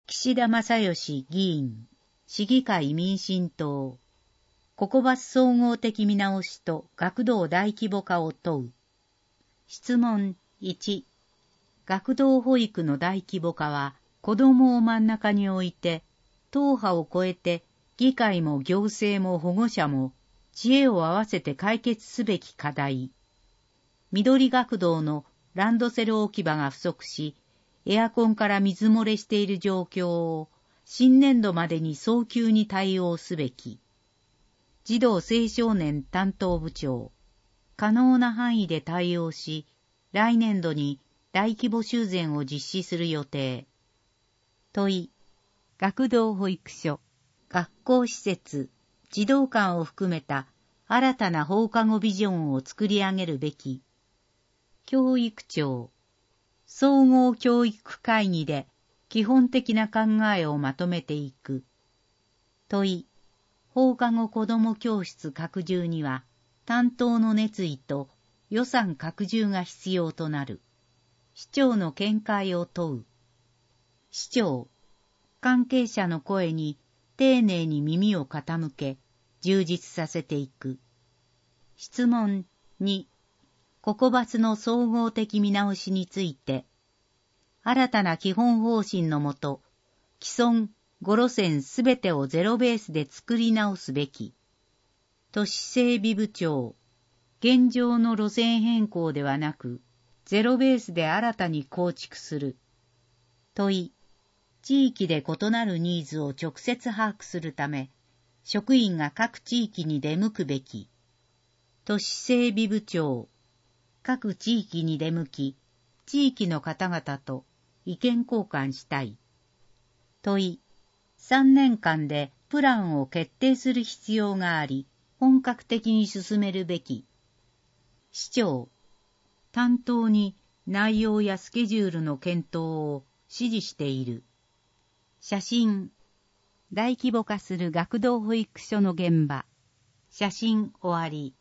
岸田正義議員、市議会民進党、ココバス総合的見直しと学童大規模化を問う。質問1、学童保育の大規模化は、子どもを真ん中に置いて、党派を超えて議会も行政も保護者も知恵を合わせて解決すべき課題。緑学童のランドセル置き場が不足し、エアコンから水漏れしている状況を新年度までに早急に対応すべき。児童青少年担当部長、可能な範囲で対応し、来年度に大規模修繕を実施する予定。問い、学童保育所、学校施設、児童館を含めた新たな放課後ビジョンを作り上げるべき。教育庁、総合教育会議で基本的な考えをまとめていく。問い、放課後子ども教室拡充には担当の熱意と予算拡充が必要となる。市長の見解を問う。市長、関係者の声に丁寧に耳を傾け、充実させていく。質問2、ココバスの総合的見直しについて、新たな基本方針のもと、既存5路線すべてをゼロベースで作り直すべき。都市整備部長、現状の路線変更ではなく、ゼロベースで新たに構築する。問い、地域で異なるニーズを直接把握するため、職員が各地域に出向くべき。都市整備部長、各地域に出向き、地域の方々と意見交換したい。問い、3年間でプランを決定する必要があり、本格的に進めるべき。市長、担当に内容やスケジュールの検討を指示している。写真、大規模化する学童保育所の現場。写真終わり。